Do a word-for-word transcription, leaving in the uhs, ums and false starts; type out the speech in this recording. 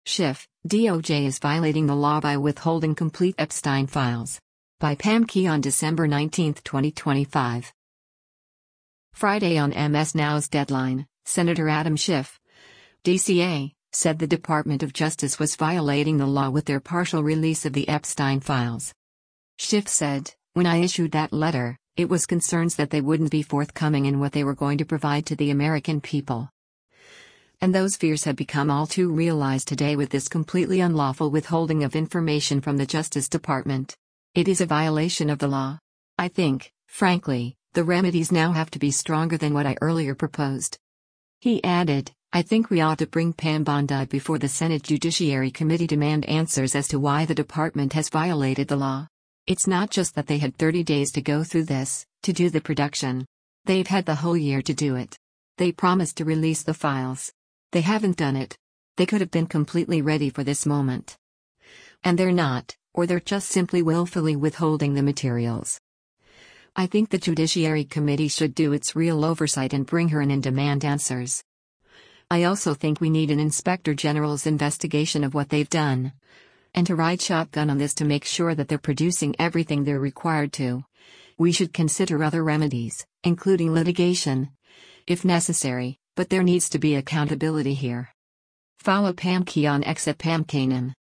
Schiff, D O J is violating the law by withholding complete Epstein files. By Pam Key on December nineteenth, twenty twenty-five. Friday on M S Now's Deadline, Senator Adam Schiff, D C A, said the Department of Justice was violating the law with their partial release of the Epstein files. Schiff said, "When I issued that letter, it was concerns that they wouldn't be forthcoming in what they were going to provide to the American people. And those fears have become all too realized today with this completely unlawful withholding of information from the Justice Department. It is a violation of the law. I think, frankly, the remedies now have to be stronger than what I earlier proposed." He added, "I think we ought to bring Pam Bondi before the Senate Judiciary Committee to demand answers as to why the department has violated the law. It's not just that they had thirty days to go through this, to do the production. They've had the whole year to do it. They promised to release the files. They haven't done it. They could have been completely ready for this moment. And they're not, or they're just simply willfully withholding the materials. I think the Judiciary Committee should do its real oversight and bring her in and demand answers. I also think we need an Inspector General's investigation of what they've done. And to ride shotgun on this to make sure that they're producing everything they're required to. We should consider other remedies, including litigation, if necessary, but there needs to be accountability here." Follow Pam Key on X at Pam Kanem.